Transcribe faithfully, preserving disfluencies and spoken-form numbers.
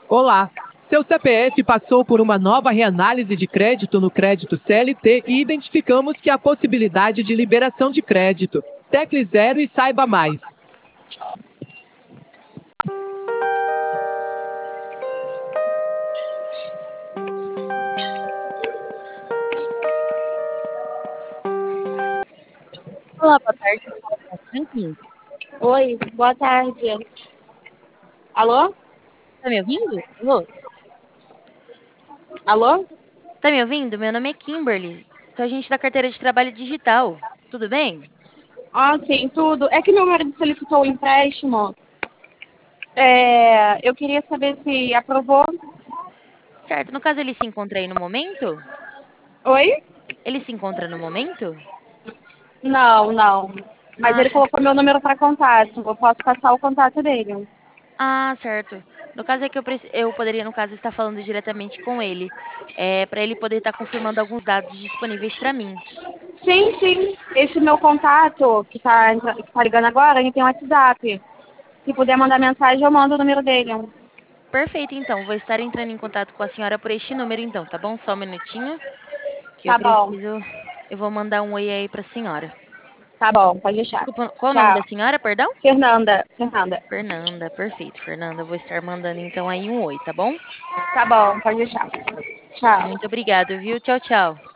Olá! Seu C P F passou por uma nova reanálise de crédito no crédito C L T e identificamos que há possibilidade de liberação de crédito. Tecle zero e saiba mais. Olá, boa tarde. Fala com a Franklin. Oi, boa tarde. Alô? Tá me ouvindo? Alô? Alô? Tá me ouvindo? Meu nome é Kimberly. Sou agente da carteira de trabalho digital. Tudo bem? Ah, sim, tudo. É que meu marido solicitou o empréstimo. É, eu queria saber se aprovou. Certo. No caso, ele se encontra aí no momento? Oi? Ele se encontra no momento? Não, não. Mas Ah, ele colocou meu número para contato. Eu posso passar o contato dele. ah, certo. No caso é que eu, preci- eu poderia, no caso, estar falando diretamente com ele. É, para ele poder estar confirmando alguns dados disponíveis para mim. Sim, sim. Esse meu contato que tá, entra- que tá ligando agora, ele tem um WhatsApp. Se puder mandar mensagem, eu mando o número dele. Perfeito, então. Vou estar entrando em contato com a senhora por este número, então, tá bom? Só um minutinho, que eu Tá bom. preciso. Eu vou mandar um oi aí para a senhora. Tá bom, pode deixar. Desculpa, qual o nome da Tchau. senhora, perdão? Fernanda. Fernanda. Fernanda, perfeito, Fernanda. Eu vou estar mandando então aí um oi, tá bom? Tá bom, pode deixar. Tchau. Muito obrigada, viu? Tchau, tchau.